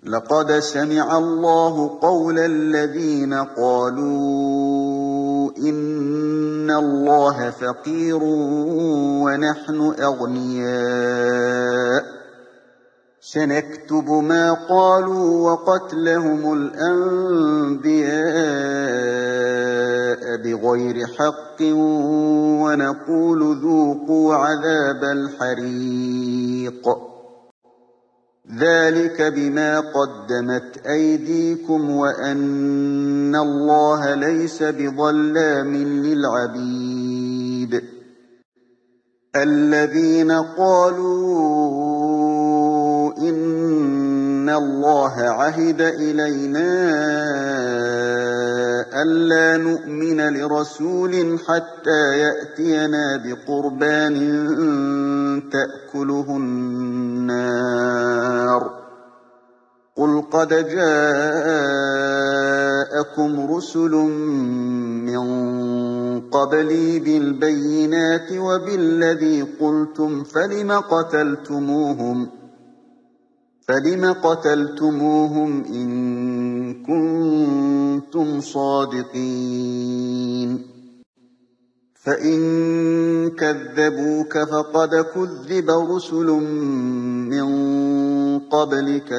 لقد سمع الله قول الذين قالوا إن الله فقير ونحن أغنياء سنكتب ما قالوا وقتلهم الأنبياء بغير حق ونقول ذوقوا عذاب الحريق ذلك بما قدمت أيديكم وأن الله ليس بظلام للعبيد الذين قالوا إن الله عهد إلينا ألا نؤمن لرسول حتى يأتينا بقربان تأكله النار قل قد جاءكم رسل من قبلي بالبينات وبالذي قلتم فلم قتلتموهم إن كنتم صادقين فإن كذبوك فقد كذب رسل من قبلك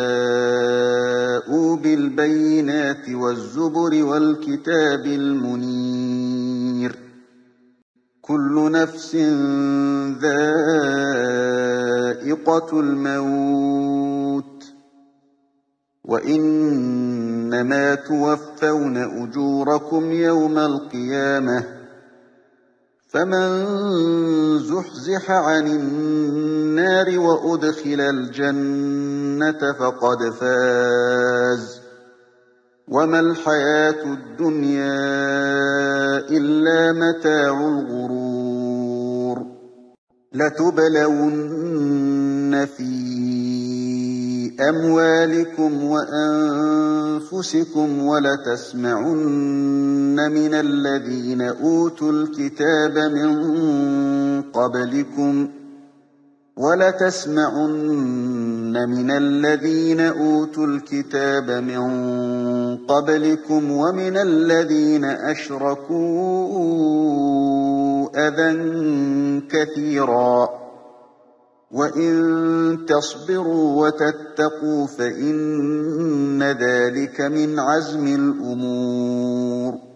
جاءوا بالبينات والزبر والكتاب المنير كل نفس ذائقة الموت وإنما توفون أجوركم يوم القيامة فمن زحزح عن النار وأدخل الجنة فقد فاز وما الحياة الدنيا إلا متاع الغرور لتبلون في أموالكم وأنفسكم ولتسمعن من الذين أوتوا الكتاب من قبلكم ومن الذين أشركوا أذى كثيرا وإن تصبروا وتتقوا فإن ذلك من عزم الأمور